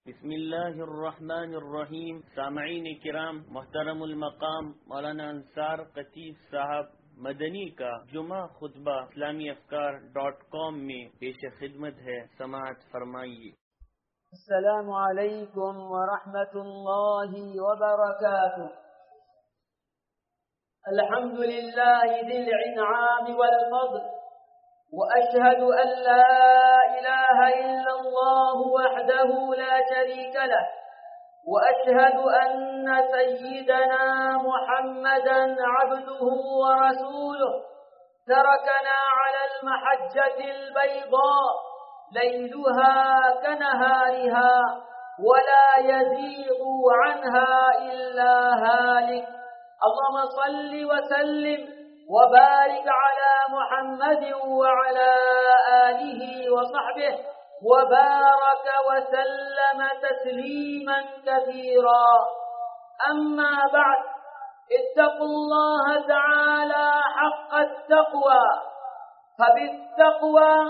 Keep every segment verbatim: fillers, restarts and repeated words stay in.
بسم الله الرحمن الرحیم. سامعین کرام، محترم المقام مولانا انصار قطیف صاحب مدنی کا جمعہ خطبہ اسلامی افکار ڈاٹ کام میں پیش خدمت ہے، سماعت فرمائیے۔ السلام علیکم ورحمۃ اللہ وبرکاتہ۔ الحمد لله ذي الإنعام والفضل، وأشهد أن لا إله إلا الله وحده لا شريك له، وأشهد أن سيدنا محمدا عبده ورسوله تركنا على المحجة البيضاء ليلها كنهارها ولا يزيغ عنها إلا هالك. اللهم صل وسلم وبارك على محمد وعلى آله وصحبه وبارك وسلم تسليما كثيرا. أما بعد، اتقوا الله تعالى حق التقوى، فبالتقوى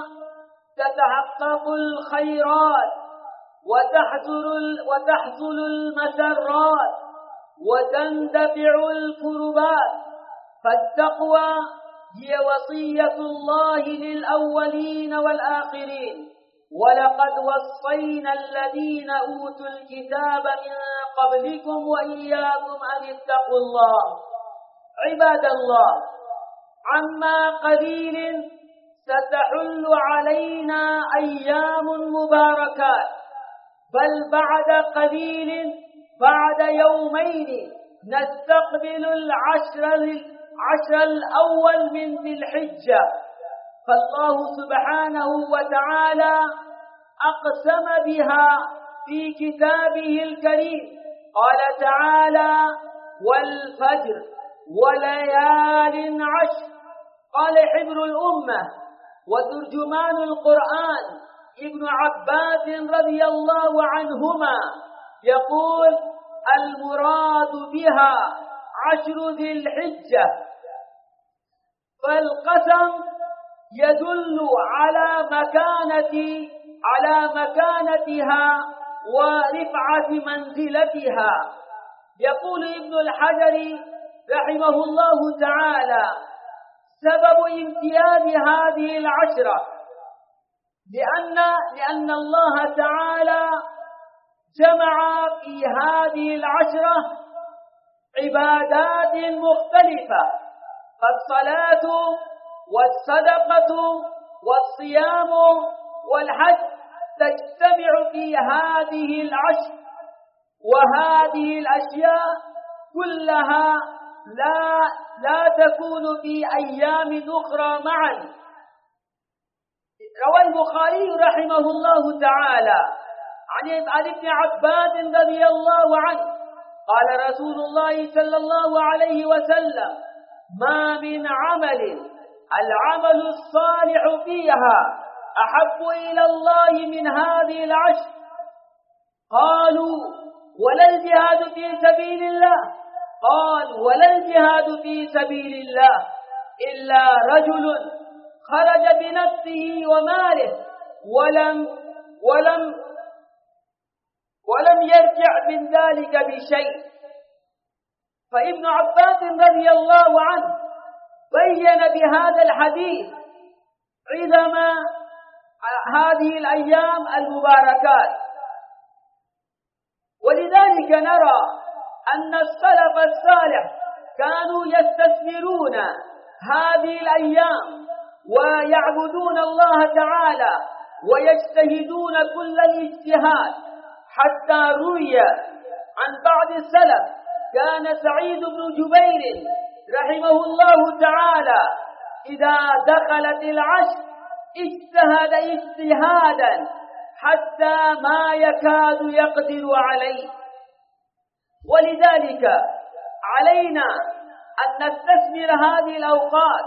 تتحقق الخيرات وتحصل وتحصل المسرات وتندفع الكربات. فالتقوى هي وصية الله للأولين والآخرين، ولقد وصينا الذين أوتوا الكتاب من قبلكم وإياكم أن اتقوا الله. عباد الله، عما قليل ستحل علينا أيام مباركات، بل بعد قليل بعد يومين نستقبل العشر العشر الأول من ذي الحجة. فالله سبحانه وتعالى أقسم بها في كتابه الكريم، قال تعالى: والفجر وليال عشر. قال حبر الأمة وترجمان القرآن ابن عباس رضي الله عنهما يقول: المراد بها عشر ذي الحجة. فالقسم يدل على مكانة على مكانتها ورفعة منزلتها. يقول ابن الحجر رحمه الله تعالى: سبب امتياز هذه العشرة لأن لأن الله تعالى جمع في هذه العشرة عبادات مختلفة، فالصلاة والصدقة والصيام والحج تجتمع في هذه العشر، وهذه الأشياء كلها لا لا تكون في أيام أخرى معا. روى البخاري رحمه الله تعالى عن ابن عباس رضي الله عنه قال رسول الله صلى الله عليه وسلم: ما من عمل العمل الصالح فيها أحب إلى الله من هذه العشر. قالوا: ولا الجهاد في سبيل الله؟ قال: ولا الجهاد في سبيل الله إلا رجل خرج بنفسه وماله ولم ولم ولم يرجع من ذلك بشيء. فابن عباس رضي الله عنه بين بهذا الحديث عظم هذه الأيام المباركات، ولذلك نرى أن السلف الصالح كانوا يستثمرون هذه الأيام ويعبدون الله تعالى ويجتهدون كل الاجتهاد، حتى روي عن بعض السلف كان سعيد بن جبير رحمه الله تعالى إذا دخلت العشر اجتهد اجتهادا حتى ما يكاد يقدر عليه. ولذلك علينا أن نستثمر هذه الأوقات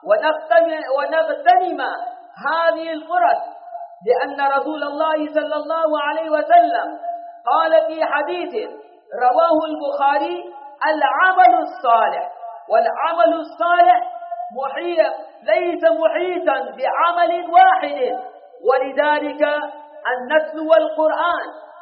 ونغتنم هذه الفرص، لأن رسول الله صلى الله عليه وسلم قال في حديث رواه البخاري: العمل الصالح. والعمل الصالح محيط ليس محيطا بعمل واحد، ولذلك أن نتلو القرآن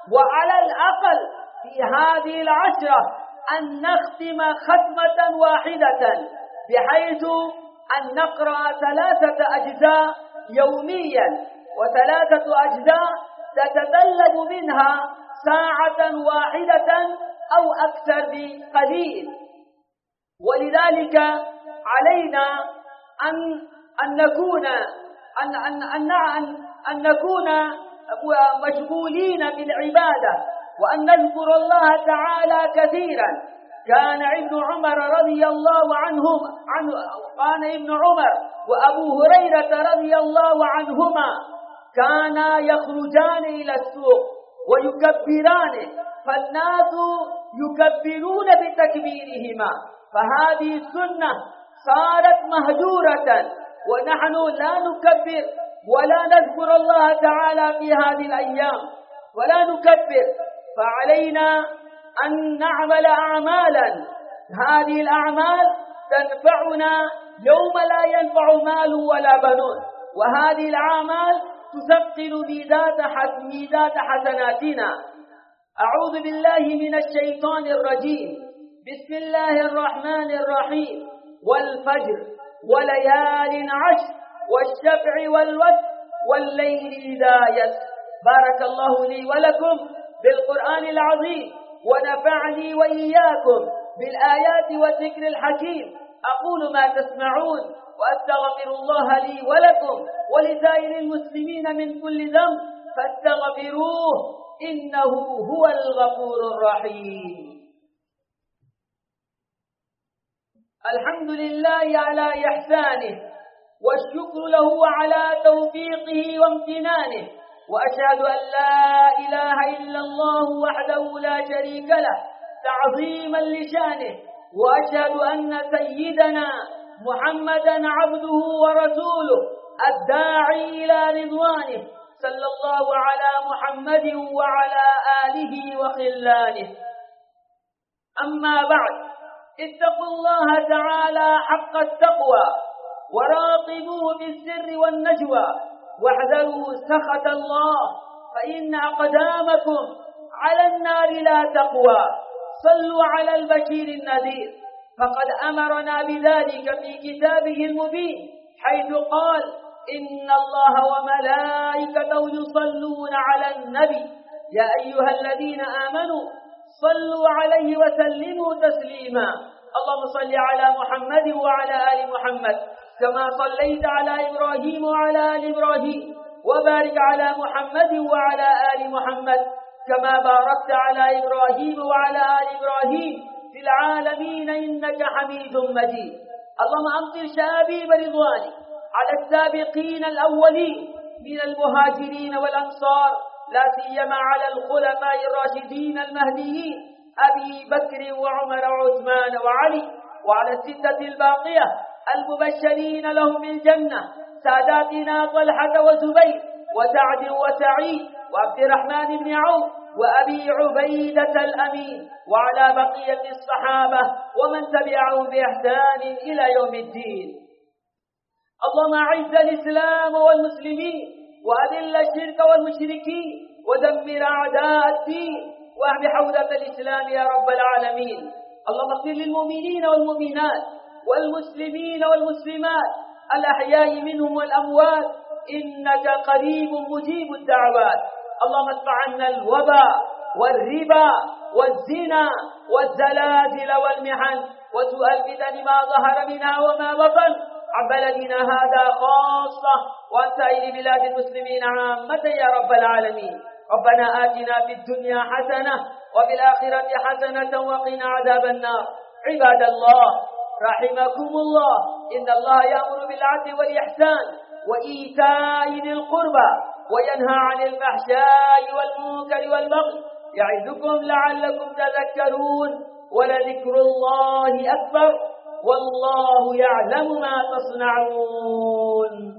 وعلى الأقل في هذه العشرة أن نختم ختمة واحدة، بحيث أن نقرأ ثلاثة أجزاء يوميا، وثلاثة أجزاء تتطلب منها ساعة واحدة أو أكثر بقليل. ولذلك علينا أن أن نكون أن أن أن أن, أن نكون مشغولين بالعبادة، وأن نذكر الله تعالى كثيرا. كان ابن عمر رضي الله عنهم عنه كان ابن عمر وأبو هريرة رضي الله عنهما كانا يخرجان إلى السوق ويكبران، فالناس يكبرون بتكبيرهما، فهذه السنة صارت مهجورة، ونحن لا نكبر ولا نذكر الله تعالى في هذه الأيام ولا نكبر. فعلينا أن نعمل أعمالا، هذه الأعمال تنفعنا يوم لا ينفع مال ولا بنون، وهذه الأعمال تثقل ميزات حسناتنا. أعوذ بالله من الشيطان الرجيم. بسم الله الرحمن الرحيم. والفجر وليال عشر والشفع والوتر والليل إذا يسر. بارك الله لي ولكم بالقرآن العظيم، ونفعني وإياكم بالآيات والذكر الحكيم. أقول ما تسمعون، وأستغفر الله لي ولكم ولسائر المسلمين من كل ذنب، فاستغفروه إنه هو الغفور الرحيم. الحمد لله على إحسانه، والشكر له على توفيقه وامتنانه، وأشهد أن لا إله إلا الله وحده لا شريك له تعظيما لشانه، وأشهد أن سيدنا محمدا عبده ورسوله الداعي إلى رضوانه، صلى الله على محمد وعلى آله وخلانه. أما بعد، اتقوا الله تعالى حق التقوى، وراقبوه بالسر والنجوى، واحذروا سخط الله، فإن أقدامكم على النار لا تقوى. صلوا على البشير النذير، فقد أمرنا بذلك في كتابه المبين، حيث قال: إن الله وملائكته يصلون على النبي يا أيها الذين آمنوا صلوا عليه وسلموا تسليما. اللهم صل على محمد وعلى آل محمد كما صليت على إبراهيم وعلى آل إبراهيم، وبارك على محمد وعلى آل محمد كما باركت على إبراهيم وعلى آل إبراهيم في العالمين إنك حميد مجيد. اللهم أمطر شابيب رضوانك على السابقين الأولين من المهاجرين والأنصار، لا سيما على الخلفاء الراشدين المهديين أبي بكر وعمر وعثمان وعلي، وعلى الستة الباقية المبشرين لهم بالجنة، ساداتنا طلحة وزبير وسعد وسعيد وعبد الرحمن بن عوف وأبي عبيدة الأمين، وعلى بقية الصحابة ومن تبعهم بإحسان إلى يوم الدين. اللهم أعز الإسلام والمسلمين، وأذل الشرك والمشركين، ودمر أعداء الدين، واحم حوزة الإسلام يا رب العالمين. اللهم اغفر للمؤمنين والمؤمنات والمسلمين والمسلمات الأحياء منهم والأموات، إنك قريب مجيب الدعوات. اللهم ادفع عنا الوباء والربا والزنا والزلازل والمحن وسوء الفتن ما ظهر منها وما بطن عن بلدنا هذا خاصة، وعن سائر بلاد المسلمين عامة يا رب العالمين. ربنا آتنا في الدنيا حسنة وفي الآخرة حسنة وقنا عذاب النار. عباد الله رحمكم الله، إن الله يأمر بالعدل والإحسان وإيتاء ذي القربى، وينهى عن الفحشاء والمنكر والبغي، يعظكم لعلكم تذكرون. ولذكر الله أكبر، والله يعلم ما تصنعون.